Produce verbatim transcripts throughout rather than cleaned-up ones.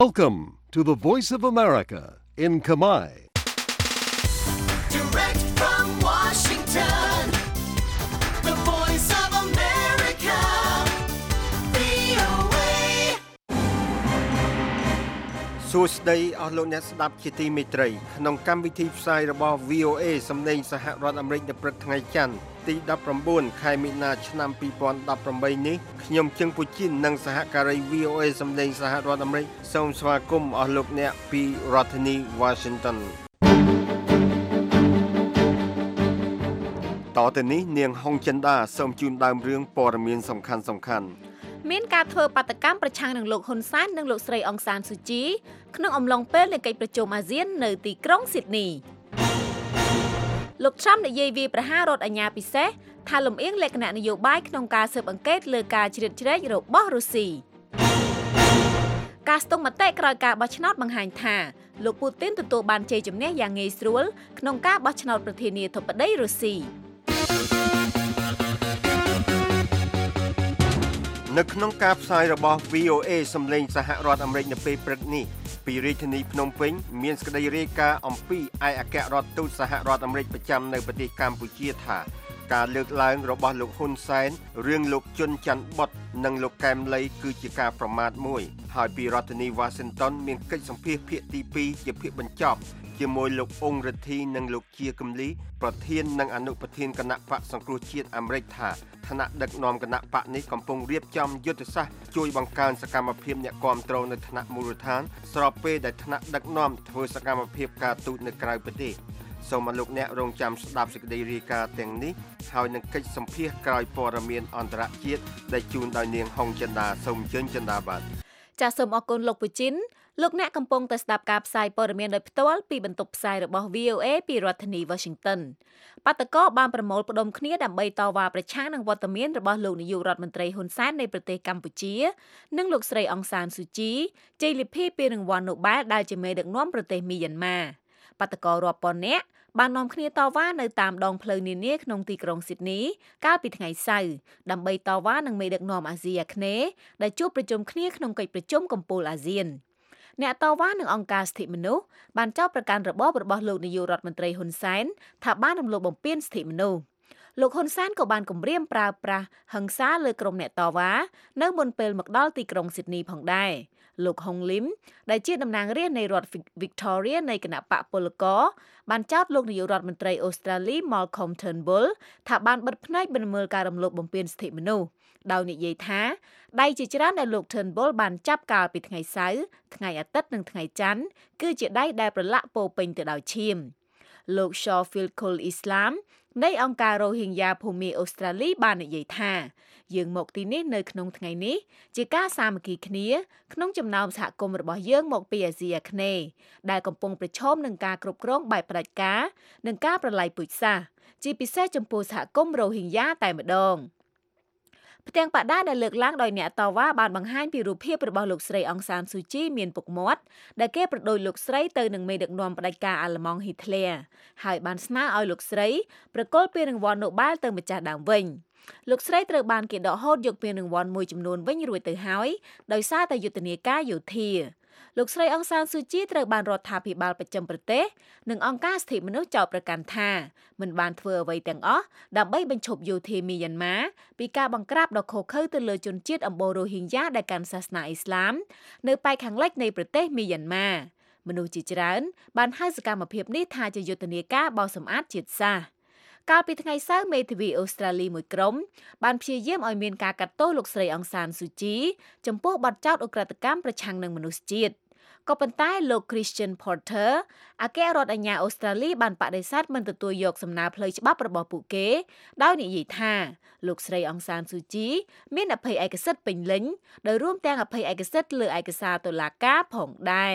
Welcome to the Voice of America in Khmer. Direct from Washington, the Voice of America, វី អូ เอសួស្តីអស់លោកអ្នកស្ដាប់ជាទីមេត្រីក្នុងកម្មវិធីផ្សាយរបស់ វី អូ เอ សម្លេងសហរដ្ឋអាមេរិកនៅព្រឹកថ្ងៃច័ន្ទទីដប់ប្រាំបួនខែមីនាឆ្នាំពីរពាន់ដប់ប្រាំបីនេះខ្ញុំជឹងពូជីននិងសហការី វី អូ เอ សម្លេងសហរដ្ឋអាមេរិកសូមស្វាគមន៍អស់លោកអ្នកពីរដ្ឋធានី Washington តទៅនេះនាងហុងចិន្តាសូមជូនដើមរឿងព័ត៌មានសំខាន់សំខាន់មានការធ្វើបាតកម្មប្រឆាំងនឹងលោកហ៊ុនសែននិងលោកស្រីអង្សានស៊ូជីក្នុងអំឡុងពេលនៃកិច្ចប្រជុំអាស៊ាននៅទីក្រុងស៊ីដនីលោកត្រាំនិយាយវាយប្រហាររដ្ឋអាជ្ញាពិសេសថាលំអៀងលក្ខណៈនយោបាយក្នុងការស៊ើបអង្កេតលើការជ្រៀតជ្រែករបស់រុស្ស៊ីការស្ទង់មតិក្រោយការបោះឆ្នោតបង្ហាញថាលោកពូទីនទទួលបានជ័យជំនះយ៉ាងងាយស្រួលក្នុងការបោះឆ្នោតប្រធានាធិបតីរុស្ស៊ីនៅក្នុងការផ្សាយរបស់ វី អូ เอ សម្លេងសហរដ្ឋអាមេរិកនៅពេលព្រឹកនេះពីរាជធានីភ្នំពេញមានសេចក្តីរាយការណ៍អំពីឯកអគ្គរដ្ឋទូតសហរដ្ឋអាមេរិកប្រចាំនៅប្រទេសកម្ពុជាថាការលើកឡើងរបស់លោកហ៊ុនសែនរឿងលោកជុនច័ន្ទបុតនិងលោកកែមលីគឺជាការប្រមាថមួយហើយពីរដ្ឋធានី Washington មានកិច្ចសម្ភាសន៍ភាគទីពីរជាភាគបញ្ចប់ជាមួយលោកអ៊ុងរិទ្ធីនិងលោកជាគំលីប្រធាននិងអនុប្រធានគណៈបកសង្គ្រោះជាតិអាមេរិកថាឋានៈដឹកនាំគណៈបកនេះកំពុងរៀបចំយុទ្ធសាស្ត្រជួយបង្កើនសកម្មភាពអ្នកគាំទ្រនៅថ្នាក់មូលដ្ឋានស្របពេលដែលថ្នាក់ដឹកនាំធ្វើសកម្មភាពការទូតនៅក្រៅប្រទេសសូមអរលោកអ្នករងចាំស្ដាប់សេចក្តីរាយការណ៍ទាំងនេះហើយនឹងកិច្ចសម្ភាសន៍ក្រោយព័ត៌មានអន្តរជាតិដែលជូនដោយនាងហុងចិន្តាសូមអញ្ជើញចិន្តាបាទចាសសូមអរគុណលោកពូជីនលោកអ្នកកំពុងតែស្ដាប់ការផ្សាយព័ត៌មានដោយផ្ទាល់ពីបន្ទប់ផ្សាយរបស់ វី អូ เอ ពីរដ្ឋធានី Washington បាតកោបានប្រមូលផ្ដុំគ្នាដើម្បីតវ៉ាប្រឆាំងនឹងវត្តមានរបស់លោកនាយករដ្ឋមន្ត្រីហ៊ុនសែននៃប្រទេសកម្ពុជានិងលោកស្រីអង្សានស៊ូជីជ័យលាភីពានរង្វាន់ Nobel ដែលជាមេដឹកនាំប្រទេសមីយ៉ាន់ម៉ាបាតកោរាប់ពាន់នាក់បាននាំគ្នាតវ៉ានៅតាមដងផ្លូវនានាក្នុងទីក្រុងស៊ីដនីកាលពីថ្ងៃសៅរ៍ដើម្បីតវ៉ានឹងមេដឹកនាំអាស៊ីអាគ្នេយ៍ដែលជួបប្រជុំគ្នាក្នុងកិច្ចប្រជុំកំពូលអាស៊ានអ្នកតវ៉ានឹងអង្គការសិទ្ធិមនុស្សបានចោទប្រកាន់របបរបស់លោកនាយករដ្ឋមន្ត្រីហ៊ុនសែនថាបានរំលោភបំពានសិទ្ធិមនុស្សលោកហ៊ុនសែនក៏បានគំរាមប្រើប្រាស់ហិង្សាលើក្រុមអ្នកតវ៉ានៅមុនពេលមកដល់ទីក្រុងស៊ីដនីផងដែរលោកហុងលឹមដែលជាតំណាងរាស្ត្រនៃរដ្ឋ Victoria នៃគណៈបកពលករបានចោទលោកនាយករដ្ឋមន្ត្រីអូស្ត្រាលី Malcolm Turnbull ថាបានបិទភ្នែកមិនមើលការរំលោភបំពានសិទ្ធិមនុស្សដោយនិយាយថាដៃជាច្រើនដែលលោក Turnbull បានចាប់កាលពីថ្ងៃសៅរ៍ថ្ងៃអាទិត្យនិងថ្ងៃច័ន្ទគឺជាដៃដែលប្រឡាក់ពោពេញទៅដោយឈាមលោក Shawfield Kul Islam នៃអង្គការរ៉ូហីងយ៉ាភូមាអូស្ត្រាលីបាននិយាយថាយើងមកទីនេះនៅក្នុងថ្ងៃនេះជាការសាមគ្គីគ្នាក្នុងចំណោមសហគមន៍របស់យើងមកពីអាស៊ីអាគ្នេយ៍ដែលកំពុងប្រឈមនឹងការគ្រប់គ្រងបែបផ្ដាច់ការនិងការប្រល័យពូជសាសន៍ជាពិសេសចំពោះសហគមន៍រ៉ូហីងយ៉ាតែម្ដងផ្ទាំងបដាដែលលើកឡើងដោយអ្នកតវ៉ាបានបង្ហាញពីរូបភាពរបស់លោកស្រីអង្សានស៊ូជីមានពុកមាត់ដែលគេប្រដូចលោកស្រីទៅនឹងមេដឹកនាំផ្ដាច់ការអាល្លឺម៉ង់ហ៊ីធ្លែហើយបានស្នើឲ្យលោកស្រីប្រគល់ពានរង្វាន់ Nobel ទៅម្ចាស់ដើមវិញលោកស្រីត្រូវបានគេដកហូតយកពានរង្វាន់មួយចំនួនវិញរួចទៅហើយដោយសារតែយុទ្ធនាការយោធាលោកស្រីអង្សានស៊ូជីត្រូវបានរដ្ឋាភិបាលប្រចាំប្រទេសនិងអង្គការសិទ្ធិមនុស្សចោទប្រកាន់ថាមិនបានធ្វើអ្វីទាំងអស់ដើម្បីបញ្ឈប់យោធាមីយ៉ាន់ម៉ាពីការបង្ក្រាបដ៏ឃោរឃៅទៅលើជនជាតិអំបូររ៉ូហីងយ៉ាដែលកាន់សាសនាអ៊ីស្លាមនៅប៉ែកខាងលិចនៃប្រទេសមីយ៉ាន់ម៉ាមនុស្សជាច្រើនបានហៅសកម្មភាពនេះថាជាយុទ្ធនាការបោសសម្អាតជាតិសាសន៍កាលពីថ្ងៃសៅរ៍មេធាវីអូស្ត្រាលីមួយក្រុមបានព្យាយាមឲ្យមានការកាត់ទោសលោកស្រីអង្សានស៊ូជីចំពោះបទចោទឧក្រិដ្ឋកម្មប្រឆាំងនឹងមនុស្សជាតិក៏ប៉ុន្តែលោក Christian Porter អគ្គរដ្ឋអាជ្ញាអូស្ត្រាលីបានបដិសេធមិនទទួលយកសំណើផ្លូវច្បាប់របស់ពួកគេដោយនិយាយថាលោកស្រីអង្សានស៊ូជីមានអភ័យឯកសិទ្ធិពេញលេញដោយរួមទាំងអភ័យឯកសិទ្ធិលើឯកសារតុលាការផងដែរ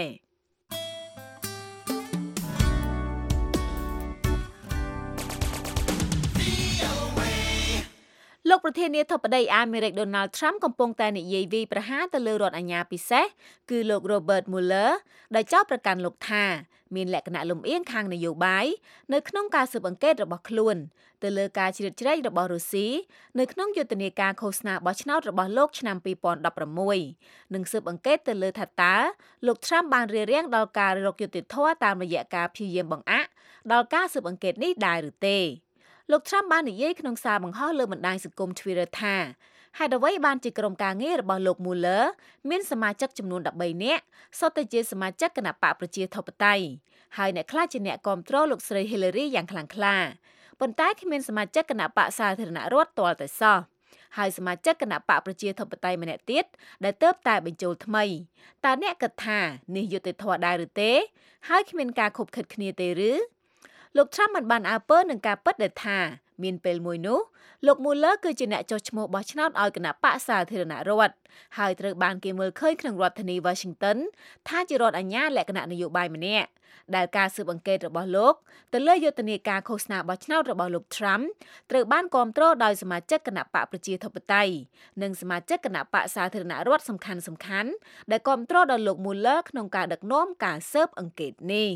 លោកប្រធានាធិបតីអាមេរិក Donald Trump កំពុងតែនិយាយវាយប្រហារទៅលើរដ្ឋអាជ្ញាពិសេសគឺលោក Robert Mueller ដែលចោទប្រកាន់លោកថាមានលក្ខណៈលំអៀងខាងនយោបាយនៅក្នុងការស៊ើបអង្កេតរបស់ខ្លួនទៅលើការជ្រៀតជ្រែករបស់រុស្ស៊ីនៅក្នុងយុទ្ធនាការឃោសនាបោះឆ្នោតរបស់លោកឆ្នាំពីរពាន់ដប់ប្រាំមួយនិងស៊ើបអង្កេតទៅលើថាតើលោក Trump បានរារាំងដល់ការរកយុត្តិធម៌តាមរយៈការព្យាយាមបង្អាក់ដល់ការស៊ើបអង្កេតនេះដែរឬទេលោក Trump បាននិយាយក្នុងសារបង្ហោះលើបណ្ដាញសង្គម Twitter ថាហេតុអ្វីបានជាក្រុមការងាររបស់លោក Mueller មានសមាជិកចំនួនដប់បីនាក់សុទ្ធតែជាសមាជិកគណៈបកប្រជាធិបតេយ្យហើយអ្នកខ្លះជាអ្នកគាំទ្រលោកស្រី Hillary យ៉ាងខ្លាំងក្លាប៉ុន្តែគ្មានសមាជិកគណៈបកសាធារណរដ្ឋទាល់តែសោះហើយសមាជិកគណៈបកប្រជាធិបតេយ្យម្នាក់ទៀតដែលទើបតែបញ្ចូលថ្មីតើអ្នកគិតថានេះយុត្តិធម៌ដែរឬទេហើយគ្មានការខុបខិតគ្នាទេឬលោក Trump មិនបានអើពើនឹងការពិតដែលថាមានពេលមួយនោះលោក Mueller គឺជាអ្នកចុះឈ្មោះបោះឆ្នោតឲ្យគណៈបកសាធារណរដ្ឋហើយត្រូវបានគេមើលឃើញក្នុងរដ្ឋធានី Washington ថាជារដ្ឋអាជ្ញាលក្ខណៈនយោបាយម្នាក់ដែលការស៊ើបអង្កេតរបស់លោកទៅលើយុទ្ធនាការឃោសនាបោះឆ្នោតរបស់លោក Trump ត្រូវបានគាំទ្រដោយសមាជិកគណៈបកប្រជាធិបតេយ្យនិងសមាជិកគណៈបកសាធារណរដ្ឋសំខាន់សំខាន់ដែលគាំទ្រដល់លោក Mueller ក្នុងការដឹកនាំការស៊ើបអង្កេតនេះ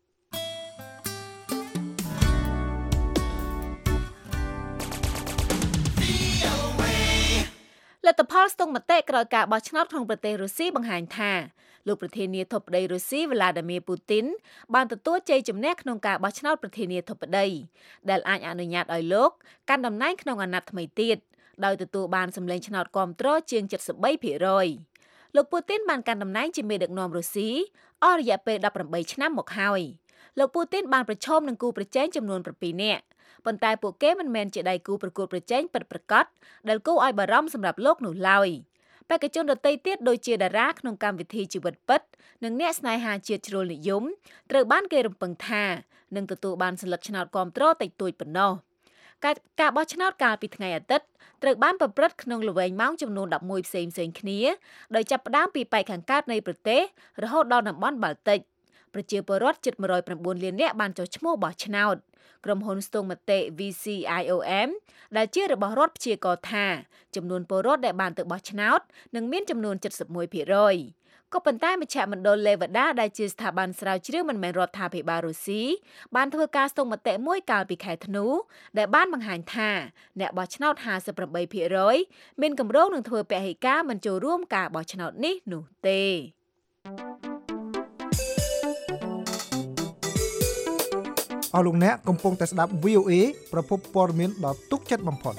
លទ្ធផលស្ទង់មតិក្រោយការបោះឆ្នោតក្នុងប្រទេសរុស្ស៊ីបង្ហាញថាលោកប្រធានាធិបតីរុស្ស៊ី Vladimir Putin បានទទួលជ័យជំនះក្នុងការបោះឆ្នោតប្រធានាធិបតីដែលអាចអនុញ្ញាតឲ្យលោកកាន់តំណែងក្នុងអាណត្តិថ្មីទៀតដោយទទួលបានសម្លេងឆ្នោតគាំទ្រជាង เจ็ดสิบสามភាគរយ លោក Putin បានកាន់តំណែងជាមេដឹកនាំរុស្ស៊ីអស់រយៈពេលដប់ប្រាំបីឆ្នាំមកហើយលោក Putin បានប្រឈមនឹងគូប្រជែងចំនួនប្រាំពីរនាក់ប៉ុន្តែពួកគេមិនមែនជាដៃគូប្រកួតប្រជែងពិតប្រាកដដែលគួរឲ្យបារម្ភសម្រាប់លោកនោះឡើយបេក្ខជនដទៃទៀតដូចជាតារាក្នុងកម្មវិធីជីវិតពិតនិងអ្នកស្នេហាជាតិជ្រុលនិយមត្រូវបានគេរំពឹងថានឹងទទួលបានសិលឹកឆ្នោតគាំទ្រតិចតួចប៉ុណ្ណោះការការបោះឆ្នោតកាលពីថ្ងៃអាទិត្យត្រូវបានប្រព្រឹត្តក្នុងល្វែងម៉ោងចំនួនដប់មួយផ្សេងៗគ្នាដោយចាប់ផ្ដើមពីប៉ែកខាងកើតនៃប្រទេសរហូតដល់តំបន់បាល់ទិកប្រជាពលរដ្ឋជិតone hundred nineលាននាក់បានចុះឈ្មោះបោះឆ្នោតក្រុមហ៊ុនស្ទង់មតិ V C I O M ដែលជារបស់រដ្ឋព្យាករណ៍ថាចំនួនពលរដ្ឋដែលបានទៅបោះឆ្នោតនឹងមានចំនួន เจ็ดสิบเอ็ดភាគរយ ក៏ប៉ុន្តែមជ្ឈមណ្ឌល Levada ដែលជាស្ថាប័នស្រាវជ្រាវមិនមែនរដ្ឋាភិបាលរុស្ស៊ីបានធ្វើការស្ទង់មតិមួយកាលពីខែធ្នូដែលបានបង្ហាញថាអ្នកបោះឆ្នោត ห้าสิบแปดភាគរយ មានគម្រោងនឹងធ្វើពហិការមិនចូលរួមការបោះឆ្នោតនេះនោះទេអស់លោកអ្នកកំពុងតែស្ដាប់ V O A ប្រភពព័ត៌មានដ៏ទុកចិត្តបំផុត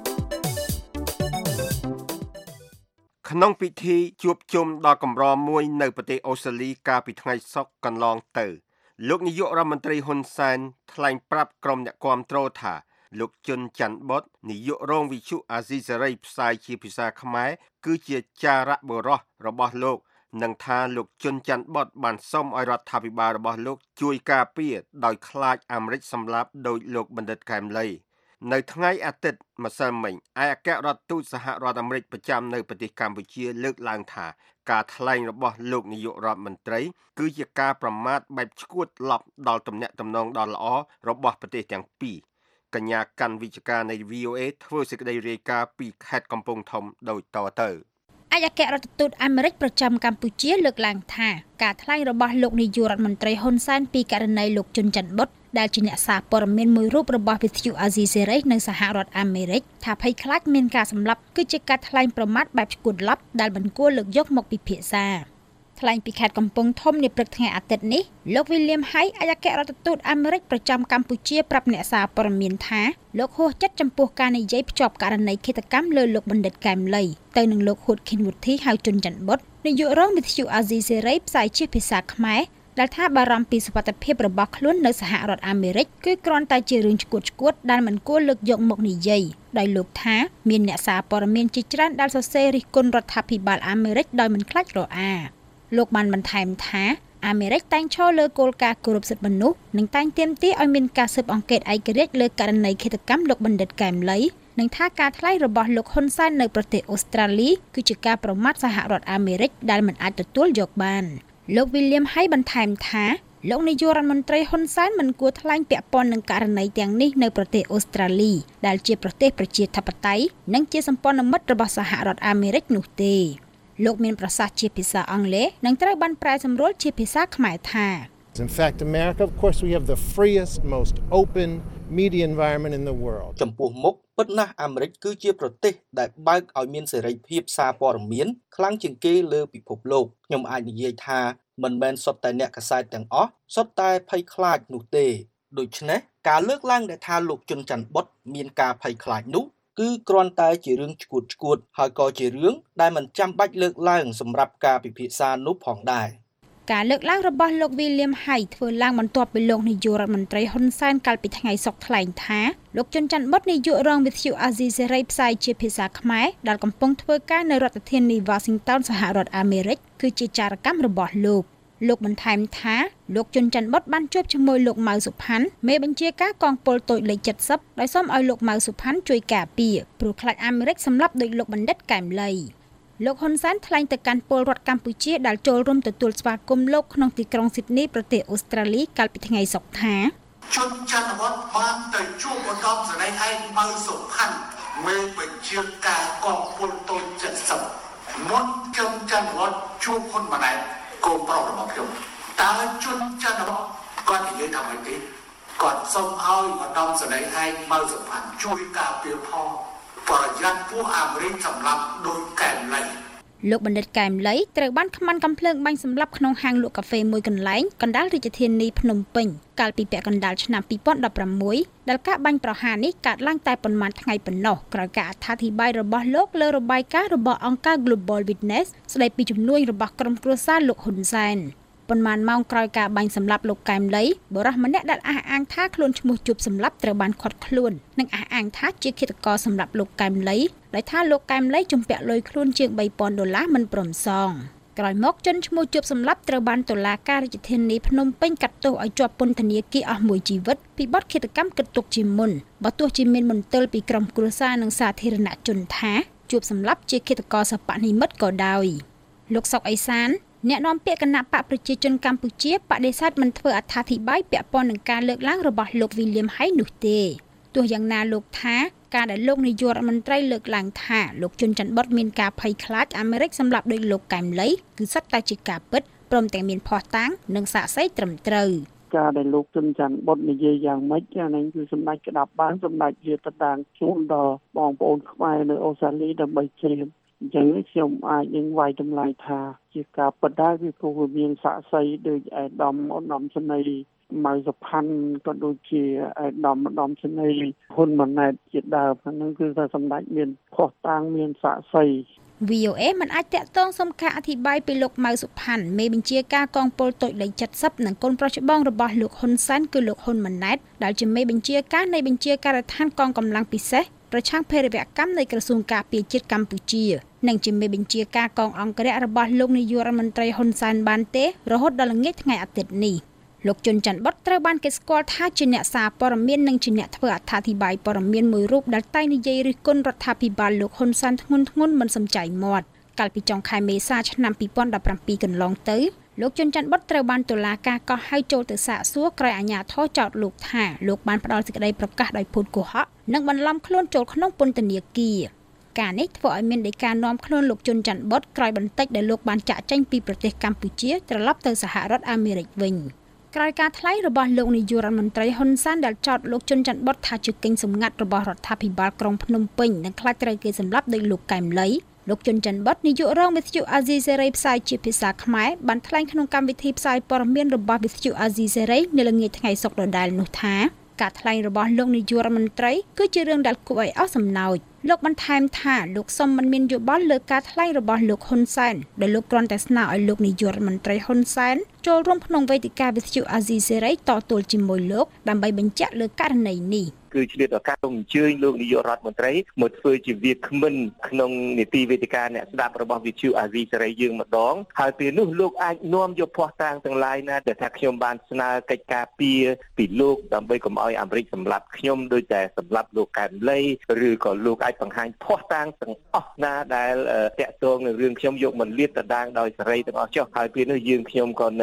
ក្នុងពិធីជួបជុំដ៏កម្រមួយនៅប្រទេសអូស្ត្រាលីកាលពីថ្ងៃសុក្រកន្លងទៅលោកនាយករដ្ឋមន្ត្រីហ៊ុនសែនថ្លែងប្រាប់ក្រុមអ្នកគាំទ្រថាលោកជុនច័ន្ទបុតនាយករងវិទ្យុអាស៊ីសេរីផ្សាយជាភាសាខ្មែរគឺជាចារៈបុរសរបស់លោកនិងថាលោកជុនច័ន្ទបុតបានសុំឲ្យរដ្ឋាភិបាលរបស់លោកជួយការពារដោយខ្លាចអាមេរិកសម្លាប់ដោយលោកបណ្ឌិតកែមលីនៅថ្ងៃអាទិត្យម្សិលមិញឯកអគ្គរដ្ឋទូតសហរដ្ឋអាមេរិកប្រចាំនៅប្រទេសកម្ពុជាលើកឡើងថាការថ្លែងរបស់លោកនាយករដ្ឋមន្ត្រីគឺជាការប្រមាថបែបឆ្កួតឡប់ដល់ទំនាក់ទំនងដ៏ល្អរបស់ប្រទេសទាំងពីរកញ្ញាកាន់វិជ្ជការនៃ V O A ធ្វើសេចក្តីរាយការណ៍ពីខេត្តកំពង់ធំដូចតទៅឯកអគ្គរដ្ឋទូតអាមេរិកប្រចាំកម្ពុជាលើកឡើងថាការថ្លែងរបស់លោកនាយករដ្ឋមន្ត្រីហ៊ុនសែនពីករណីលោកជុនច័ន្ទបុតដែលជាអ្នកសារព័ត៌មានមួយរូបរបស់វិទ្យុអាស៊ីសេរីនៅសហរដ្ឋអាមេរិកថាភ័យខ្លាចមានការសម្លាប់គឺជាការថ្លែងប្រមាថបែបឆ្កួតឡប់ដែលមិនគួរលើកយកមកពិភាក្សាថ្លែងពីខេត្តកំពង់ធំនាព្រឹកថ្ងៃអាទិត្យនេះលោក William Hay ឯកអគ្គរដ្ឋទូតអាមេរិកប្រចាំកម្ពុជាប្រាប់អ្នកសារព័ត៌មានថាលោកហួសចិត្តចំពោះការនិយាយភ្ជាប់ករណីឃាតកម្មលើលោកបណ្ឌិតកែមលីទៅនឹងលោកហ៊ុតខិនវុធីហៅជុនច័ន្ទបុតនាយករងវិទ្យុអាស៊ីសេរីផ្សាយជាភាសាខ្មែរដែលថាបារម្ភពីសុវត្ថិភាពរបស់ខ្លួននៅសហរដ្ឋអាមេរិកគឺគ្រាន់តែជារឿងឆ្កួតឆ្កួតដែលមិនគួរលើកយកមកនិយាយដោយលោកថាមានអ្នកសារព័ត៌មានជាច្រើនដែលសរសេររិះគន់រដ្ឋាភិបាលអាមេរិកដោយមិនខ្លាចរអាលោកបានបន្ថែមថាអាមេរិកតែងឈរលើគោលការណ៍គោរពសិទ្ធិមនុស្សនិងតែងទាមទារឲ្យមានការស៊ើបអង្កេតឯករាជ្យលើករណីឃាតកម្មលោកបណ្ឌិតកែមលីនិងថាការថ្លែងរបស់លោកហ៊ុនសែននៅប្រទេសអូស្ត្រាលីគឺជាការប្រមាថសហរដ្ឋអាមេរិកដែលមិនអាចទទួលយកបានលោក William Hay បន្ថែមថាលោកនាយករដ្ឋមន្ត្រីហ៊ុនសែនមិនគួរថ្លែងពាក់ព័ន្ធនឹងករណីទាំងនេះនៅប្រទេសអូស្ត្រាលីដែលជាប្រទេសប្រជាធិបតេយ្យនិងជាសម្ព័ន្ធមិត្តរបស់សហរដ្ឋអាមេរិកនោះទេលោកមានប្រសាសន៍ជាភាសាអង់គ្លេសនិងត្រូវបានប្រែសម្រួលជាភាសាខ្មែរថា In fact, America, of course, we have the freest, most open media environment in the world. ចំពោះមុខពិតណាស់អាមេរិកគឺជាប្រទេសដែលបើកឲ្យមានសេរីភាពសារព័ត៌មានខ្លាំងជាងគេលើពិភពលោកខ្ញុំអាចនិយាយថាមិនមែនសុទ្ធតែអ្នកកាសែតទាំងអស់សុទ្ធតែភ័យខ្លាចនោះទេដូច្នេះការលើកឡើងដែលថាលោកជុនច័ន្ទបុតមានការភ័យខ្លាចនោះគឺគ្រាន់តែជារឿងឈួតឈួតហើយក៏ជារឿងដែលមិនចាំបាច់លើកឡើងសម្រាប់ការពិភាក្សានោះផងដែរការលើកឡើងរបស់លោក William Hay ធ្វើឡើងបន្ទាប់ពីលោកនាយករដ្ឋមន្ត្រីហ៊ុនសែនកាលពីថ្ងៃសុក្រថ្លែងថាលោកជុនច័ន្ទបុតនាយករងវិទ្យុអាស៊ីសេរីផ្សាយជាភាសាខ្មែរដែលកំពុងធ្វើការនៅរដ្ឋធានី Washington សហរដ្ឋអាមេរិកគឺជាចារកម្មរបស់លោកលោកបន្ថែមថាលោកជុនច័ន្ទបុតបានជួបជាមួយលោកម៉ៅសុផាន់មេបញ្ជាការកងពលតូចលេខเจ็ดสิบដោយសូមឲ្យលោកម៉ៅសុផាន់ជួយការពារព្រោះខ្លាចអាមេរិកសម្លាប់ដោយលោកបណ្ឌិតកែមលីលោកហ៊ុនសែនថ្លែងទៅកាន់ពលរដ្ឋកម្ពុជាដែលចូលរួមទទួលស្វាគមន៍លោកក្នុងទីក្រុងស៊ីដនីប្រទេសអូស្ត្រាលីកាលពីថ្ងៃសុក្រថាជុនច័ន្ទបុតបានទៅជួបឧត្តមសេនីយ៍ឯកម៉ៅសុផាន់មេបញ្ជាការកងពលតូចเจ็ดสิบមុនជុនច័ន្ទបុតជួបហ៊ុនម៉ាណែតកូនប្រុសរបស់ខ្ញុំតើជុនច័ន្ទបុតគាត់និយាយថាម៉េចទេគាត់សូមឲ្យឧត្តមសេនីយ៍ឯកម៉ៅសុផាន់ជួយការពារផងប្រយ័ត្នពួកអាមេរិកសម្លាប់ដោយកែមលីលោកបណ្ឌិតកែមលីត្រូវបានខ្មាន់កំភ្លើងបាញ់សម្លាប់ក្នុងហាងលក់កាហ្វេមួយកន្លែងកណ្ដាលរាជធានីភ្នំពេញកាលពីពាក់កណ្ដាលឆ្នាំពីរពាន់ដប់ប្រាំមួយដែលការបាញ់ប្រហារនេះកើតឡើងតែប៉ុន្មានថ្ងៃប៉ុណ្ណោះក្រោយការអត្ថាធិប្បាយរបស់លោកលើរបាយការណ៍របស់អង្គការ Global Witness ស្ដីពីជំនួយរបស់ក្រុមគ្រួសារលោកហ៊ុនសែនប៉ុន្មានម៉ោងក្រោយការបាញ់សម្លាប់លោកកែមលីបុរសម្នាក់ដែលអះអាងថាខ្លួនឈ្មោះជប់សម្លាប់ត្រូវបានឃាត់ខ្លួននិងអះអាងថាជាឃាតករសម្លាប់លោកកែមលីដោយថាលោកកែមលីជំពាក់លុយខ្លួនជាងបីពាន់ដុល្លារមិនព្រមសងក្រោយមកជនឈ្មោះជប់សម្លាប់ត្រូវបានតុលាការរាជធានីភ្នំពេញកាត់ទោសឲ្យជាប់ពន្ធនាគារអស់មួយជីវិតពីបទឃាតកម្មគិតទុកជាមុនបើទោះជាមានមន្ទិលពីក្រុមគ្រួសារនិងសាធារណជនថាជប់សម្លាប់ជាឃាតករសិប្បនិមិត្តក៏ដោយលោកសុកអេសានអ្នកនាំពាក្យគណៈបកប្រជាជនកម្ពុជាបដិសេធមិនធ្វើអត្ថាធិប្បាយពាក់ព័ន្ធនឹងការលើកឡើងរបស់លោក William Hay នោះទេទោះយ៉ាងណាលោកថាការដែលលោកនាយករដ្ឋមន្ត្រីលើកឡើងថាលោកជុនច័ន្ទបុតមានការភ័យខ្លាចអាមេរិកសម្លាប់ដោយលោកកែមលីគឺសុទ្ធតែជាការពិតព្រមទាំងមានភស្តុតាងនិងសាក្សីត្រឹមត្រូវការដែលលោកជុនច័ន្ទបុតនិយាយយ៉ាងម៉េចអានេះគឺសម្ដេចក្តាប់បានសម្ដេចជាតតាំងជូនដល់បងប្អូនខ្មែរនៅអូស្ត្រាលីដើម្បីជ្រាបអញ្ចឹងខ្ញុំអាចនឹងវាយតម្លៃថាជាការពិតដែរវាព្រោះវាមានសាក្សីដូចឯកឧត្តមឧត្តមសេនីយ៍ម៉ៅសុផាន់ក៏ដូចជាឯកឧត្តមឧត្តមសេនីយ៍ហ៊ុនម៉ាណែតជាដើមហ្នឹងគឺថាសម្ដេចមានខុសតាំងមានសាក្សីវី អូ អេ មិនអាចតាក់ទងសុំការអធិប្បាយពីលោកម៉ៅសុផាន់មេបញ្ជាការកងពលតូចលេខเจ็ดสิบនិងកូនប្រុសច្បងរបស់លោកហ៊ុនសែនគឺលោកហ៊ុនម៉ាណែតដែលជាមេបញ្ជាការនៃបញ្ជាការដ្ឋានកងកម្លាំងពិសេសប្រឆាំងភេរវកម្មនៃក្រសួងការពារជាតិកម្ពុជានិងជាមេបញ្ជាការកងអង្គរៈរបស់លោកនាយករដ្ឋមន្ត្រីហ៊ុនសែនបានទេរហូតដល់ល្ងាចថ្ងៃអាទិត្យនេះលោកជុនច័ន្ទបុតត្រូវបានគេស្គាល់ថាជាអ្នកសារព័ត៌មាននិងជាអ្នកធ្វើអត្ថាធិប្បាយព័ត៌មានមួយរូបដែលតែងនិយាយរិះគន់រដ្ឋាភិបាលលោកហ៊ុនសែនធ្ងន់ធ្ងរមិនសំចៃមាត់កាលពីចុងខែមេសាឆ្នាំពីរពាន់ដប់ប្រាំពីរកន្លងទៅលោកជុនច័ន្ទបុតត្រូវបានតុលាការកោះហៅចូលទៅសាកសួរក្រោយអាជ្ញាធរចោទលោកថាលោកបានផ្ដល់សេចក្តីប្រកាសដោយភូតកុហកនិងបន្លំខ្លួនចូលក្នុងពន្ធនាគារការនេះធ្វើឲ្យមានដីកានាំខ្លួនលោកជុនច័ន្ទបុតក្រោយបន្តិចដែលលោកបានចាក់ចេញពីប្រទេសកម្ពុជាត្រឡប់ទៅសហរដ្ឋអាមេរិកវិញក្រោយការថ្លែងរបស់លោកនាយករដ្ឋមន្ត្រីហ៊ុនសែនដែលចោទលោកជុនច័ន្ទបុតថាជាគិញសម្ងាត់របស់រដ្ឋាភិបាលក្រុងភ្នំពេញនិងខ្លាចត្រូវគេសម្លាប់ដោយលោកកែមលីលោកជុនច័ន្ទបុតនាយករងវិទ្យុអាស៊ីសេរីផ្សាយជាភាសាខ្មែរបានថ្លែងក្នុងកម្មវិធីផ្សាយព័ត៌មានរបស់វិទ្យុអាស៊ីសេរីនៅល្ងាចថ្ងៃសុក្រដដែលនោះថាការថ្លែងរបស់លោកនាយករដ្ឋមន្ត្រីគឺជារឿងដែលគួរឲ្យអស់សំណើចលោកបន្ថែមថាលោកសុំមិនមានយោបល់លើការថ្លែងរបស់លោកហ៊ុនសែនដែលលោកគ្រាន់តែស្នើឲ្យលោកនាយករដ្ឋមន្ត្រីហ៊ុនសែនចូលរួមក្នុងវេទិកាវិទ្យុអាស៊ីសេរីតទល់ជាមួយលោកដើម្បីបញ្ជាក់លើករណីនេះគឺឆ្លៀតឱកាសអញ្ជើញលោកនាយករដ្ឋមន្ត្រីមកធ្វើជាវាគ្មិនក្នុងនីតិវេទិកាអ្នកស្ដាប់របស់វិទ្យុអាស៊ីសេរីយើងម្ដងហើយពេលនោះលោកអាចនាំយកភស្តុតាងទាំងឡាយណាដែលថាខ្ញុំបានស្នើកិច្ចការពីពីលោកដើម្បីកុំឲ្យអាមេរិកសម្លាប់ខ្ញុំដោយតែសម្លាប់លោកកែមលីឬក៏លោកអាចបង្ហាញភស្តុតាងទាំងអស់ណាដែលតាក់ទងនឹងរឿងខ្ញុំយកមកលាតត្រដាងដោយសេរីទាំងអស់ចុះហើយពេលនោះយើងខ្ញុំក៏នឹង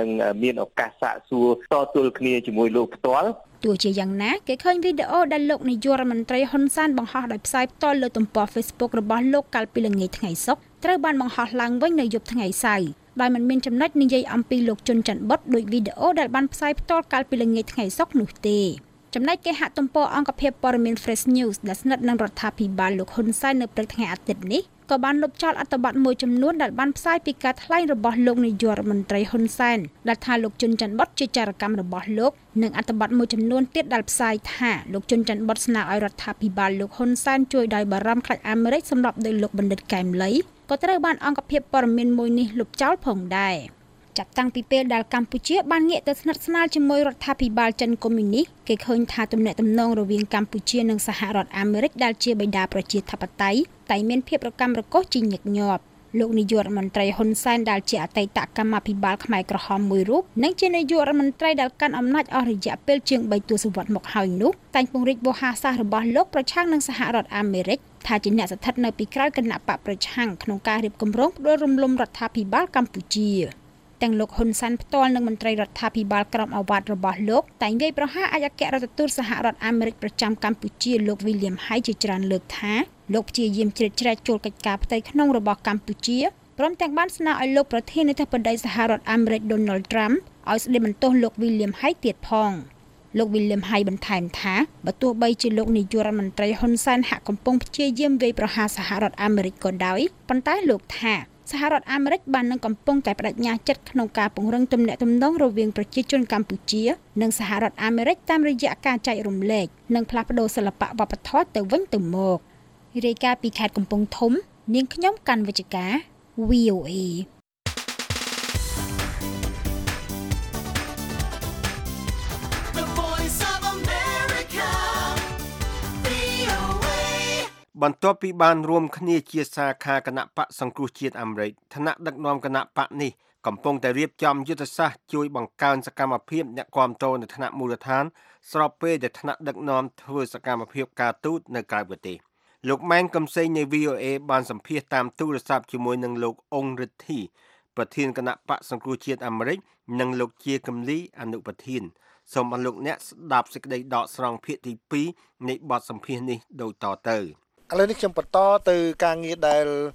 មានឱកាសសាកសួរតទល់គ្នាជាមួយលោកផ្ទាល់ទោះជាយ៉ាងណាគេឃើញវីដេអូដែលលោកនាយករដ្ឋមន្ត្រីហ៊ុនសែនបង្ហោះដោយផ្សាយផ្ទាល់លើទំព័រ Facebook របស់លោកកាលពីល្ងាចថ្ងៃសុក្រត្រូវបានបង្ហោះឡើងវិញនៅយប់ថ្ងៃសៅរ៍ដោយមិនមានចំណុចនិយាយអំពីលោកជុនច័ន្ទបុតដោយវីដេអូដែលបានផ្សាយផ្ទាល់កាលពីល្ងាចថ្ងៃសុក្រនោះទេចំណែកគេហទំព័រអង្គភាពព័ត៌មាន Fresh News ដែលស្និទ្ធនឹងរដ្ឋាភិបាលលោកហ៊ុនសែននៅព្រឹកថ្ងៃអាទិត្យនេះក៏បានលុបចោលអត្ថបទមួយចំនួនដែលបានផ្សាយពីការថ្លែងរបស់លោកនាយករដ្ឋមន្ត្រីហ៊ុនសែនដែលថាលោកជុនច័ន្ទបុតជាចារកម្មរបស់លោកនិងអត្ថបទមួយចំនួនទៀតដែលផ្សាយថាលោកជុនច័ន្ទបុតស្នើឲ្យរដ្ឋាភិបាលលោកហ៊ុនសែនជួយដោយបារម្ភខ្លាចអាមេរិកសម្រាប់ដោយលោកបណ្ឌិតកែមលីក៏ត្រូវបានអង្គភាពព័ត៌មានមួយនេះលុបចោលផងដែរចាប់តាំងពីពេលដែលកម្ពុជាបានងាកទៅស្និទ្ធស្នាលជាមួយរដ្ឋាភិបាលចិនកុម្មុយនីសគេឃើញថាទំនាក់ទំនងរវាងកម្ពុជានិងសហរដ្ឋអាមេរិកដែលជាបិតាប្រជាធិបតេយ្យតែមានភាពរកាំរកូសជាញឹកញាប់លោកនាយករដ្ឋមន្ត្រីហ៊ុនសែនដែលជាអតីតកម្មាភិបាលខ្មែរក្រហមមួយរូបនិងជានាយករដ្ឋមន្ត្រីដែលកាន់អំណាចអស់រយៈពេលជាងបីទសវត្សរ៍មកហើយនោះតែងពង្រីកវោហារសាស្ត្ររបស់លោកប្រឆាំងនឹងសហរដ្ឋអាមេរិកថាជាអ្នកស្ថិតនៅពីក្រោយគណៈបកប្រឆាំងក្នុងការរៀបគម្រោងផ្ដួលរំលំរដ្ឋាភិបាលកម្ពុជាទាំងលោកហ៊ុនសែនផ្ទាល់និងមន្ត្រីរដ្ឋាភិបាលក្រមអាវ៉ាត់របស់លោកតែងវាយប្រហារអគ្គរដ្ឋទូតសហរដ្ឋអាមេរិកប្រចាំកម្ពុជាលោក William Hay ជាច្រើនលើកថាលោកព្យាយាមជ្រៀតជ្រែកចូលកិច្ចការផ្ទៃក្នុងរបស់កម្ពុជាព្រមទាំងបានស្នើឲ្យលោកប្រធានាធិបតីសហរដ្ឋអាមេរិក Donald Trump ឲ្យស្ដីបន្ទោសលោក William Hay ទៀតផងលោក William Hay បន្ថែមថាបើទោះបីជាលោកនាយករដ្ឋមន្ត្រីហ៊ុនសែនហាក់កំពុងព្យាយាមវាយប្រហារសហរដ្ឋអាមេរិកក៏ដោយប៉ុន្តែលោកថាសហរដ្ឋអាមេរិកបាននឹងកំពុងតែបដិញ្ញាចិត្តក្នុងការពង្រឹងទំនាក់ទំនងរវាងប្រជាជនកម្ពុជានិងសហរដ្ឋអាមេរិកតាមរយៈការចែករំលែកនិងផ្លាស់ប្តូរសិល្បៈវប្បធម៌ទៅវិញទៅមករាយការណ៍ពីខេត្តកំពង់ធំនាងខ្ញុំកាន់វិជ្ជការ វី អូ អេ The Voice of America វី អូ អេបន្ទាប់ពីបានរួមគ្នាជាសាខាគណៈបកសង្គ្រោះជាតិអាមេរិកឋានៈដឹកនាំគណៈបកនេះកំពុងតែរៀបចំយុទ្ធសាស្ត្រជួយបង្កើនសកម្មភាពអ្នកគាំទ្រនៅថ្នាក់មូលដ្ឋានស្របពេលដែលថ្នាក់ដឹកនាំធ្វើសកម្មភាពការទូតនៅក្រៅប្រទេសលោកម៉ែនកំសែងនៃ វី អូ អេ បានសម្ភាសតាមទូរស័ព្ទជាមួយនឹងលោកអ៊ុងរិទ្ធីប្រធានគណៈបកសង្គ្រោះជាតិអាមេរិកនិងលោកជាកំលីអនុប្រធានសូមអរលោកអ្នកស្ដាប់សេចក្តីដកស្រង់ភាគទីពីរនៃបទសម្ភាសនេះដូចតទៅឥឡូវនេះខ្ញុំបន្តទៅការងារដែល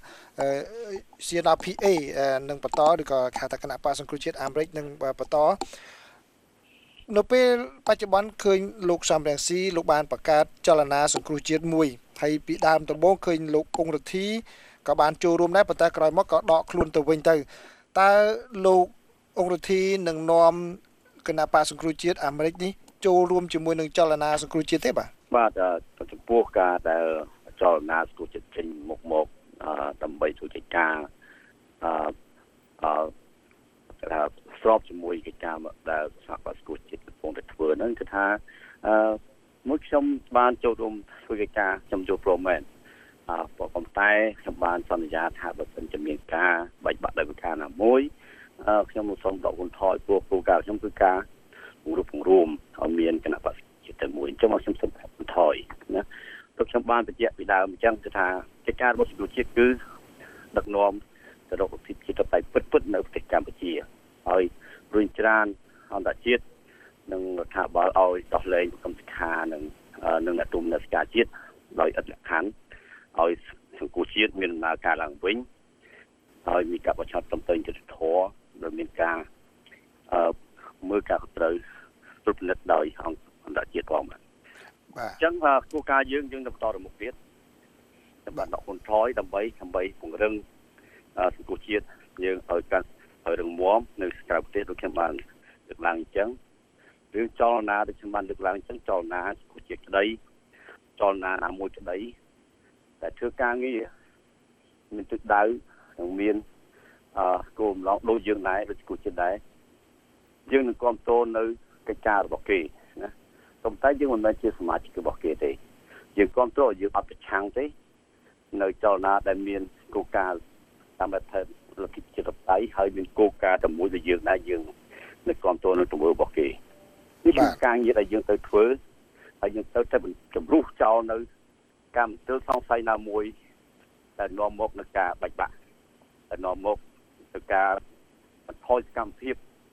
C N R P A នឹងបន្តឬក៏ហៅថាគណៈបកសង្គ្រោះជាតិអាមេរិកនឹងបន្តនៅពេលបច្ចុប្បន្នឃើញលោកសំរងស៊ីលោកបានបង្កើតចលនាសង្គ្រោះជាតិមួយហើយពីដើមដំបូងឃើញលោកអ៊ុងរិទ្ធីក៏បានចូលរួមដែរប៉ុន្តែក្រោយមកក៏ដកខ្លួនទៅវិញទៅតើលោកអ៊ុងរិទ្ធីនឹងនាំគណៈបកសង្គ្រោះជាតិអាមេរិកនេះចូលរួមជាមួយនឹងចលនាសង្គ្រោះជាតិទេបាទបាទចំពោះការដែលចលនាសង្គ្រោះជាតិចេញមុខមកដើម្បីជួយកិច្ចការអឺអឺថាស្របជាមួយកិច្ចការដែលសហព័ន្ធសង្គ្រោះជាតិកំពុងតែធ្វើហ្នឹងគឺថាអឺមួយខ្ញុំបានចូលរួមធ្វើកិច្ចការខ្ញុំចូលព្រមមែនអឺប៉ុន្តែខ្ញុំបានសន្យាថាបើសិនជាមានការបែកបាក់ដោយប្រការណាមួយអឺខ្ញុំនឹងសូមដកហូតថយព្រោះគោលការណ៍ខ្ញុំគឺការពង្រឹងពង្រួមឲ្យមានគណៈបព្វជិតតែមួយអញ្ចឹងមកខ្ញុំសូមបន្ថយណាព្រោះខ្ញុំបានបញ្ជាក់ពីដើមអញ្ចឹងគឺថាកិច្ចការរបស់សង្គ្រោះជាតិគឺដឹកនាំទៅរកលទ្ធិជាតិតៃពិតពិតនៅប្រទេសកម្ពុជាហើយរួចច្រានអន្តរជាតិនិងរដ្ឋាភិបាលឲ្យដោះលែងកម្មសិក្ខានិងនឹងអ្នកទុំអ្នកស្ការជាតិដោយឥតលក្ខខណ្ឌឲ្យសង្គមជាតិមានដំណើរការឡើងវិញហើយមានការបោះឆ្នោតត្រឹមត្រូវយុត្តិធម៌ដោយមានការអឺមើលការត្រូវត្រួតពិនិត្យដោយអង្គអន្តរជាតិផងបាទបាទអញ្ចឹងគោលការណ៍យើងយើងនឹងបន្តទៅមុខទៀតបាទដកហ៊ុនថយដើម្បីដើម្បីពង្រឹងសង្គមជាតិយើងឲ្យកាន់ឲ្យរឹងមាំនៅក្រៅប្រទេសដូចខ្ញុំបានលើកឡើងអញ្ចឹងរឿងចលនាដូចខ្ញុំបានលើកឡើងអញ្ចឹងចលនាសង្គមជាតិក្តីចលនាណាមួយក្តីតែធ្វើការងារមានទឹកដៅនិងមានអឺគោលបំណងដូចយើងដែរដូចសង្គមជាតិដែរយើងនឹងគ្រប់គ្រងនៅកិច្ចការរបស់គេណាប៉ុន្តែយើងមិនមែនជាសមាជិករបស់គេទេយើងគ្រប់គ្រងយើងអត់ប្រឆាំងទេនៅចលនាដែលមានគោលការណ៍តាមបែបថាលទ្ធិជាតិតៃហើយមានគោលការណ៍តែមួយដែលយើងដែរយើងនៅគ្រប់គ្រងនៅទង្វើរបស់គេនេះគឺការងារដែលយើងទៅធ្វើហើយយើងទៅតែជំរុះចោលនៅការមន្ទិលសង្ស័យណាមួយដែលនាំមកនឹងការបាច់បាក់ដែលនាំមកទៅការបន្ថយសកម្មភាព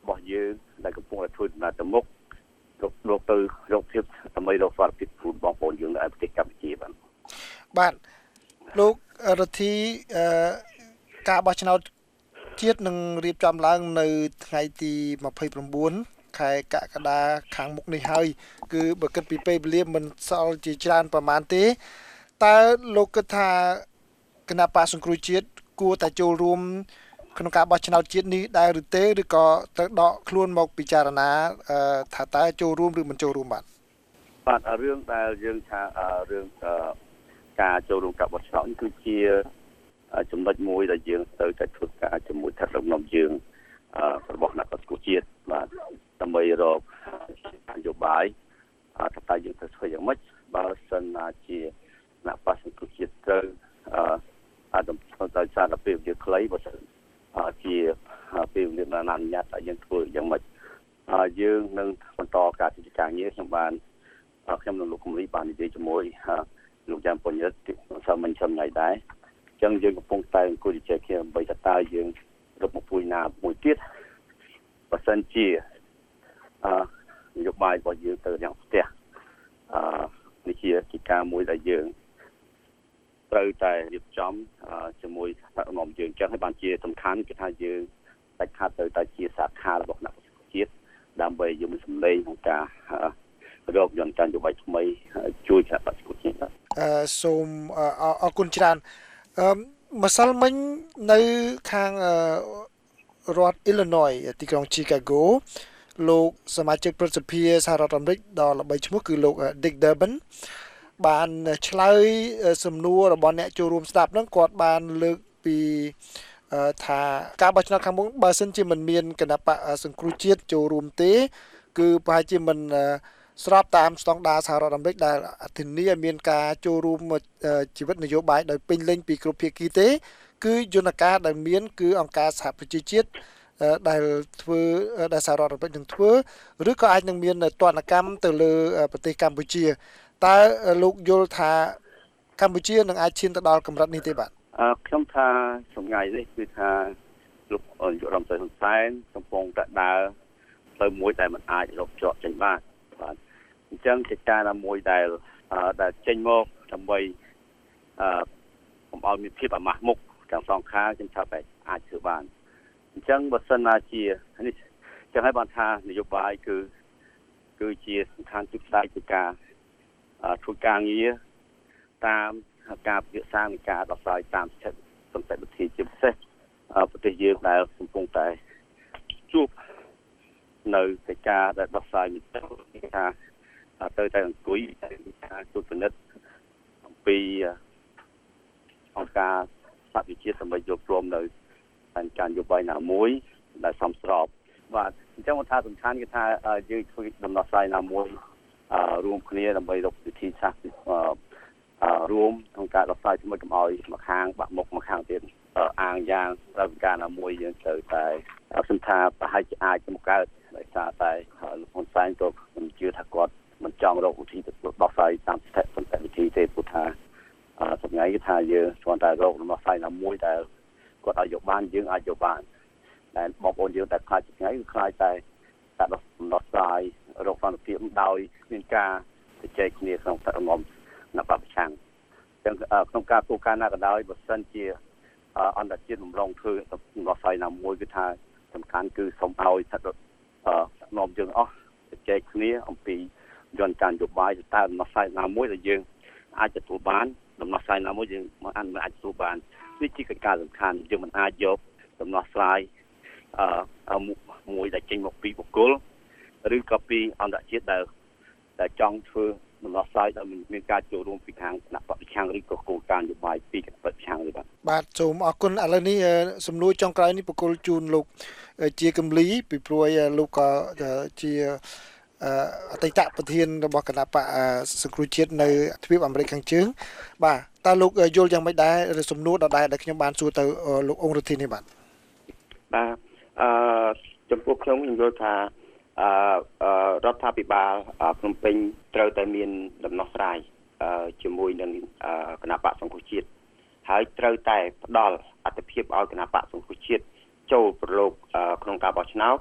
របស់យើងដែលកំពុងតែធ្វើដំណើរទៅមុខលោកទៅរកភាពដើម្បីរកសុខភាពជូនបងប្អូនយើងនៅប្រទេសកម្ពុជាបាទបាទលោករដ្ឋីអឺការបោះឆ្នោតជាតិនឹងរៀបចំឡើងនៅថ្ងៃទីម្ភៃប្រាំខែកក្កដាខាងមុខនេះហើយគឺបើគិតពីពេលវេលាមិនសល់ជាច្រើនប្រហែលទេតើលោកគិតថាគណៈបកសង្គ្រោះជាតិគួរតែចូលរួមក្នុងការបោះឆ្នោតជាតិនេះដែរឬទេឬក៏ត្រូវដកខ្លួនមកពិចារណាថាតើចូលរួមឬមិនចូលរួមបាទបាទរឿងដែលយើងថារឿងការចូលរួមការបោះឆ្នោតនេះគឺជាចំណុចមួយដែលយើងត្រូវតែធ្វើការជាមួយថ្នាក់ដឹកនាំយើងរបស់គណៈបកសង្គ្រោះជាតិបាទដើម្បីរកនយោបាយថាតើយើងត្រូវធ្វើយ៉ាងម៉េចបើសិនណាជាគណៈបកសង្គ្រោះជាតិត្រូវអាចទៅសារពេលវេលាខ្លីបើសិនជាពេលវេលាណាអនុញ្ញាតឲ្យយើងធ្វើយ៉ាងម៉េចយើងនឹងបន្តការកិច្ចការងារខ្ញុំបានខ្ញុំនិងលោកគំរីបាននិយាយជាមួយលោកយ៉ាងពញ្ញិតសមមិញចំថ្ងៃដែរអញ្ចឹងយើងកំពុងតែអង្គុយជជែកគ្នាដើម្បីថាតើយើងរកមកពួយណាមួយទៀតបើសិនជាអឺនយោបាយរបស់យើងទៅយ៉ាងផ្ទះអឺនេះជាកិច្ចការមួយដែលយើងត្រូវតែរៀបចំជាមួយថ្នាក់ដឹកនាំយើងចឹងហើយបានជាសំខាន់គឺថាយើងដាច់ខាតទៅតែជាសាខារបស់គណៈបក្សជាតិដើម្បីយើងមានសម្លេងក្នុងការរកយន្តការនយោបាយថ្មីជួយគណៈបក្សជាតិអឺសូមអរគុណច្រើនអឺម្សិលមិញនៅខាងរដ្ឋ Illinois ទីក្រុង Chicago លោកសមាជិកព្រឹទ្ធសភាសហរដ្ឋអាមេរិកដ៏ល្បីឈ្មោះគឺលោក Dick Durbin បានឆ្លើយសំណួររបស់អ្នកចូលរួមស្ដាប់ហ្នឹងគាត់បានលើកពីថាការបោះឆ្នោតខាងមុខបើសិនជាមិនមានគណៈបកសង្គ្រោះជាតិចូលរួមទេគឺប្រហែលជាមិនស្របតាមស្តង់ដារសហរដ្ឋអាមេរិកដែលធានាឲ្យមានការចូលរួមជីវិតនយោបាយដោយពេញលេញពីគ្រប់ភាគីទេគឺយន្តការដែលមានគឺអង្គការសហប្រជាជាតិដែលធ្វើដែលសហរដ្ឋអាមេរិកនឹងធ្វើឬក៏អាចនឹងមានទណ្ឌកម្មទៅលើប្រទេសកម្ពុជាតើលោកយល់ថាកម្ពុជានឹងអាចឈានទៅដល់កម្រិតនេះទេបាទអឺខ្ញុំថាសម្ងាយនេះគឺថាលោកនាយករដ្ឋមន្ត្រីហ៊ុនសែនកំពុងតែដើរទៅមួយដែលមិនអាចរកច្រកចេញបានបាទអញ្ចឹងកិច្ចការណាមួយដែលដែលចេញមកដើម្បីអឺកុំឲ្យមានភាពអាម៉ាស់មុខទាំងសងខាងខ្ញុំថាបែបអាចធ្វើបានអញ្ចឹងបើសិនណាជានេះចឹងហើយបានថានយោបាយគឺគឺជាសំខាន់ទីផ្សារនៃការធ្វើការងារតាមការពិភាក្សានៃការដោះស្រាយតាមសន្តិវិធីជាពិសេសប្រទេសយើងដែលកំពុងតែជួបនៅកិច្ចការដែលដោះស្រាយមិនទៅថាទៅតែអង្គុយការជួបពិនិត្យអំពីអង្គការសហវិជាតិដើម្បីយកព្រមនៅការនយោបាយណាមួយដែលសមស្របបាទអញ្ចឹងថាសំខាន់គឺថាយើងធ្វើដំណោះស្រាយណាមួយរួមគ្នាដើម្បីរកវិធីសាស្ត្ររួមក្នុងការដោះស្រាយជាមួយកុំឲ្យមកខាងបាក់មុខមកខាងទៀតអាងយ៉ាងត្រូវការណាមួយយើងត្រូវតែសំថាប្រហែលជាអាចមកកើតដោយសារតែលោកហ៊ុនសែនក៏មិនជឿថាគាត់មិនចង់រកវិធីទៅដោះស្រាយតាមស្ថិតិសន្តិវិធីទេព្រោះថាសម្ងាយគឺថាយើងគ្រាន់តែរកដំណោះស្រាយណាមួយដែលគាត់ឲ្យយកបានយើងអាចយកបានតែបងប្អូនយើងតែខ្លាចថ្ងៃគឺខ្លាចតែតែដំណោះស្រាយរកសន្តិភាពដោយមានការជជែកគ្នាក្នុងថ្នាក់ដឹកនាំនៅបព្វប្រឆាំងអញ្ចឹងក្នុងការធ្វើការណាក៏ដោយបើសិនជាអន្តរជាតិរំលងធ្វើដំណោះស្រាយណាមួយគឺថាសំខាន់គឺសូមឲ្យថ្នាក់ដឹកនាំយើងអស់ជជែកគ្នាអំពីយន្តការនយោបាយតើដំណោះស្រាយណាមួយដែលយើងអាចទទួលបានដំណោះស្រាយណាមួយយើងមិនអាចទទួលបាននេះជាកិច្ចការសំខាន់យើងមិនអាចយកដំណោះស្រាយអឺមួយដែលចេញមកពីបុគ្គលឬក៏ពីអន្តរជាតិដែលដែលចង់ធ្វើដំណោះស្រាយដែលមានការចូលរួមពីខាងគណៈបព្វប្រឆាំងឬក៏គោលការណ៍នយោបាយពីគណៈបព្វប្រឆាំងឬបាទបាទសូមអរគុណឥឡូវនេះសំណួរចុងក្រោយនេះបកគលជូនលោកជាកំលីពីព្រោះលោកក៏ជាអតីតប្រធានរបស់គណៈបកសង្គ្រោះជាតិនៅទ្វីបអាមេរិកខាងជើងបាទតើលោកយល់យ៉ាងម៉េចដែរសំណួរដដែលដែលខ្ញុំបានសួរទៅលោកអង្គរដ្ឋានេះបាទបាទអឺចំពោះខ្ញុំខ្ញុំយល់ថាអឺរដ្ឋាភិបាលភ្នំពេញត្រូវតែមានដំណោះស្រាយជាមួយនឹងគណៈបកសង្គ្រោះជាតិហើយត្រូវតែផ្ដល់អត្ថប្រយោជន៍ឲ្យគណៈបកសង្គ្រោះជាតិចូលប្រឡូកក្នុងការបោះឆ្នោត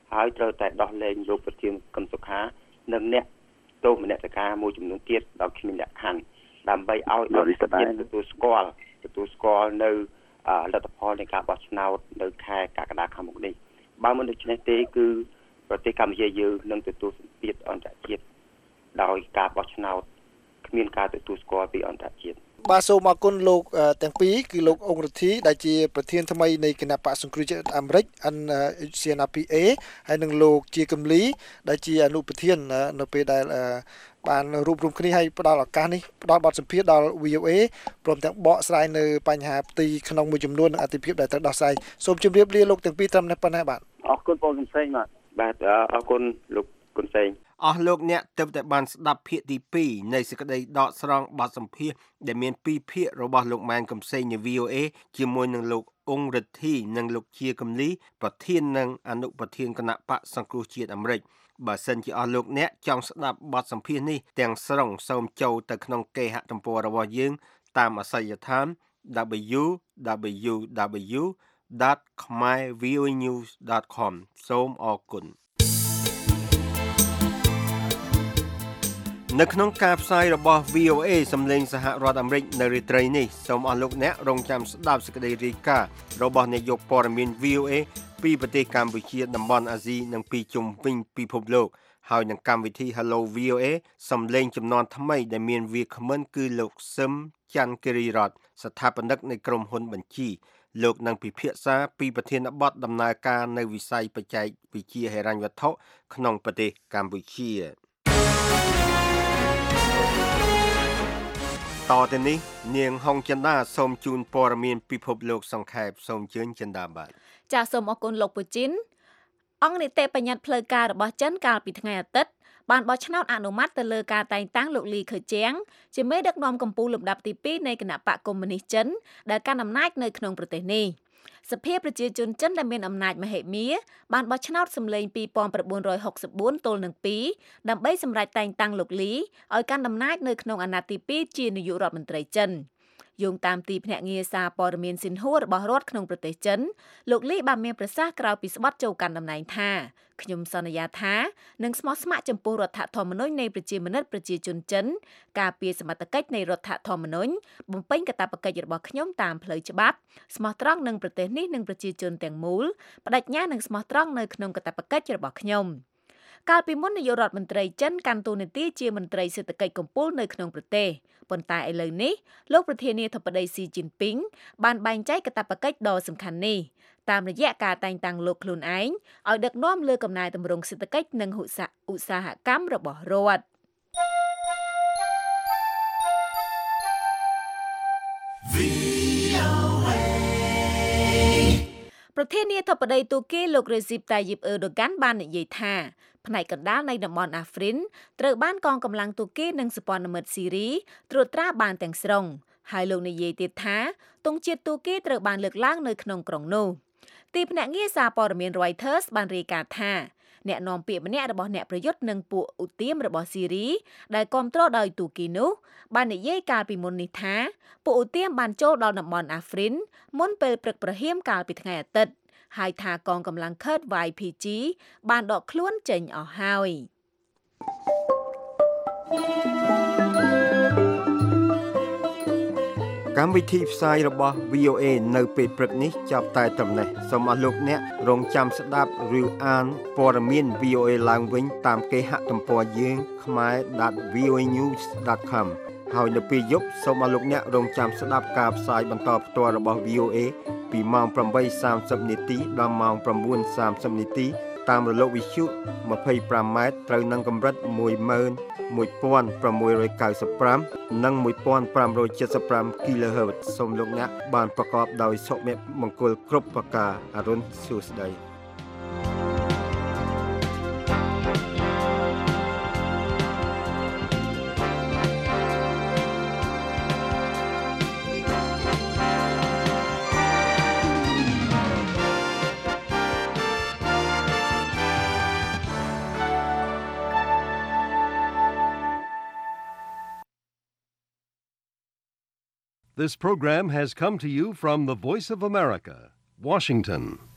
ហើយត្រូវតែដោះលែងលោកប្រធានកឹមសុខានិងអ្នកទោសមនសិការមួយចំនួនទៀតដោយគ្មានលក្ខខណ្ឌដើម្បីឲ្យអន្តរជាតិទទួលស្គាល់ទទួលស្គាល់នៅលទ្ធផលនៃការបោះឆ្នោតនៅខែកក្កដាខាងមុខនេះបើមិនដូច្នេះទេគឺប្រទេសកម្ពុជាយើងនឹងទទួលសម្ពាធអន្តរជាតិដោយការបោះឆ្នោតគ្មានការទទួលស្គាល់ពីអន្តរជាតិបាទសូមអរគុណលោកទាំងពីរគឺលោកអង្គរទ្ធីដែលជាប្រធានថ្មីនៃគណៈបក្សសង្គ្រោះជាតិអាមេរិក ซี เอ็น អារ พี เอ ហើយនិងលោកជាកំលីដែលជាអនុប្រធាននៅពេលដែលបានរួបរวมគ្នាឲ្យផ្ដល់ឱកាសនេះផ្ដល់បទសម្ភាសន៍ដល់ วี โอ เอ ព្រមទាំងបកស្រាយនៅបញ្ហាផ្ទៃក្នុងមួយចំនួននិងអតិភិបដែលត្រូវដោះស្រាយសូមជម្រាបលាលោកទាំងពីរត្រឹមនេះប៉ុណ្ណេះបាទអរគុណបងកំសែងបាទបាទអរគុណលោកគុណសែងអស់លោកអ្នកទើបតែបានស្ដាប់ភាគទីពីរនៃសេចក្តីដកស្រង់បទសម្ភាសន៍ដែលមានពីរភាគរបស់លោកម៉ែនកំសែងនៃ วี โอ เอ ជាមួយនឹងលោកអង្គរិទ្ធីនិងលោកជាកំលីប្រធាននិងអនុប្រធានគណៈបក្សសង្គ្រោះជាតិអាមេរិកបើសិនជាអស់លោកអ្នកចង់ស្ដាប់បទសម្ភាសន៍នេះទាំងស្រុងសូមចូលទៅក្នុងគេហទំព័ររបស់យើងតាមអាសយដ្ឋាន ดับเบิลยู ดับเบิลยู ดับเบิลยู ดอท ខមែរ វី អូ เอ นิวส์ ดอท คอม សូមអរគុណនៅក្នុងការផ្សាយរបស់ វី โอ เอ សំឡេងសហរដ្ឋអាមេរិកនៅរាត្រីនេះសូមអស់លោកអ្នករងចាំស្ដាប់សេចក្តីរាយការណ៍របស់នាយកព័ត៌មាន វី โอ เอ ពីប្រទេសកម្ពុជាតំបន់អាស៊ីនិងពីជុំវិញពិភពលោកហើយនឹងកម្មវិធី Hello វី โอ เอ សំឡេងចំនួនថ្មីដែលមានវាគ្មិនគឺលោកសឹមច័ន្ទគិរីរតស្ថាបនិកនៃក្រុមហ៊ុនបញ្ជីលោកនឹងពិភាក្សាពីប្រធានបទដំណើរការនៅវិស័យបច្ចេកវិទ្យាហិរញ្ញវត្ថុក្នុងប្រទេសកម្ពុជាតទៅនេះនាងហុងចិន្តាសូមជូនព័ត៌មានពិភពលោកសង្ខេបសូមជើញចិន្តាបាទចាសសូមអរគុណលោកពូជីនអង្គនីតិបញ្ញត្តិផ្លូវការរបស់ចិនកាលពីថ្ងៃអាទិត្យបានបោះឆ្នោតអនុម័តទៅលើការតែងតាំងលោកលីខឺជៀងជាមេដឹកនាំកម្ពុជាលំដាប់ទីពីរនៃគណៈបកកុម្មុយនីសចិនដែលកាន់អំណាចនៅក្នុងប្រទេសនេះសភាប្រជាជនចិនដែលមានអំណាចមហិមាបានបោះឆ្នោតសម្លេង ពីរពាន់៩រយហុកសិបបួន ទល់នឹងពីរដើម្បីសម្រេចតែងតាំងលោកលីឲ្យកាន់អំណាចនៅក្នុងអាណត្តិទីពីរជានាយករដ្ឋមន្ត្រីចិនយោងតាមទីភ្នាក់ងារសារព័ត៌មានស៊ីនហួររបស់រដ្ឋក្នុងប្រទេសចិនលោកលីបានមានប្រសាសន៍ក្រោយពីស្បត់ចូលកាន់តំណែងថាខ្ញុំសន្យាថានឹងស្មោះស្ម័គ្រចំពោះរដ្ឋធម្មនុញ្ញនៃប្រជាមានិតប្រជាជនចិនការពារសមត្ថកិច្ចនៃរដ្ឋធម្មនុញ្ញបំពេញកាតព្វកិច្ចរបស់ខ្ញុំតាមផ្លូវច្បាប់ស្មោះត្រង់នឹងប្រទេសនេះនិងប្រជាជនទាំងមូលបដិញ្ញានឹងស្មោះត្រង់នៅក្នុងកាតព្វកិច្ចរបស់ខ្ញុំកាលពីមុននាយករដ្ឋមន្ត្រីចិនកាន់តួនាទីជាមន្ត្រីសេដ្ឋកិច្ចកំពូលនៅក្នុងប្រទេសប៉ុន្តែឥឡូវនេះលោកប្រធានាធិបតីស៊ីជីនពីងបានបែងចែកកាតព្វកិច្ចដ៏សំខាន់នេះតាមរយៈការតែងតាំងលោកខ្លួនឯងឲ្យដឹកនាំលើកំណែទម្រង់សេដ្ឋកិច្ចនិងឧស្សាហកម្មរបស់រដ្ឋប្រធានាធិបតីទូគីលោករេស៊ីបតាយីបអឺដូកាន់បាននិយាយថាផ្នែកកណ្ដាលនៃតំបន់អាហ្វ្រិនត្រូវបានកងកម្លាំងទូគីនិងសម្ព័ន្ធមិត្តស៊ីរីត្រួតត្រាបានទាំងស្រុងហើយលោកនិយាយទៀតថាទង់ជាតិទូគីត្រូវបានលើកឡើងនៅក្នុងក្រុងនោះទីភ្នាក់ងារសារព័ត៌មាន Reuters បានរាយការណ៍ថាអ្នកនាំពាក្យម្នាក់របស់អ្នកប្រយុទ្ធនិងពួកឧទាមរបស់ស៊ីរីដែលគ្រប់គ្រងដោយទូគីនោះបាននិយាយកាលពីមុននេះថាពួកឧទាមបានចូលដល់តំបន់អាហ្វ្រិនមុនពេលព្រឹកព្រហៀមកាលពីថ្ងៃអាទិត្យហើយថាកងកម្លាំងខឺត វ៉ៃ พี ជី បានដកខ្លួនចេញអស់ហើយកម្មវិធីផ្សាយរបស់ វី โอ เอ នៅពេលព្រឹកនេះចាប់តែត្រឹមនេះសូមអស់លោកអ្នករងចាំស្ដាប់ឬអានព័ត៌មាន វី โอ เอ ឡើងវិញតាមគេហទំព័រយើង ខមែរ ដอท វី โอ เอ นิวส์ ដอท คอม ហើយនៅពេលយប់សូមអស់លោកអ្នករងចាំស្ដាប់ការផ្សាយបន្តផ្ទាល់របស់ វី โอ เอ ពីម៉ោង ប្រាំបីសាមសិប នាទីដល់ម៉ោង ប្រាំបួនសាមសិប នាទីតាមរលកវិទ្យុ ម្ភៃប្រាំម៉ែត្រត្រូវនឹងកម្រិត មួយម៉ឺនមួយពាន់ប្រាំមួយរយកៅសិបប្រាំ និង មួយពាន់ប្រាំរយเจ็ดสิบห้า គីឡូហឺតซ์សូមលោកអ្នកបានប្រកបដោយសុភមង្គលគ្រប់ប្រការអរុនសួស្តី This program has come to you from the Voice of America, Washington.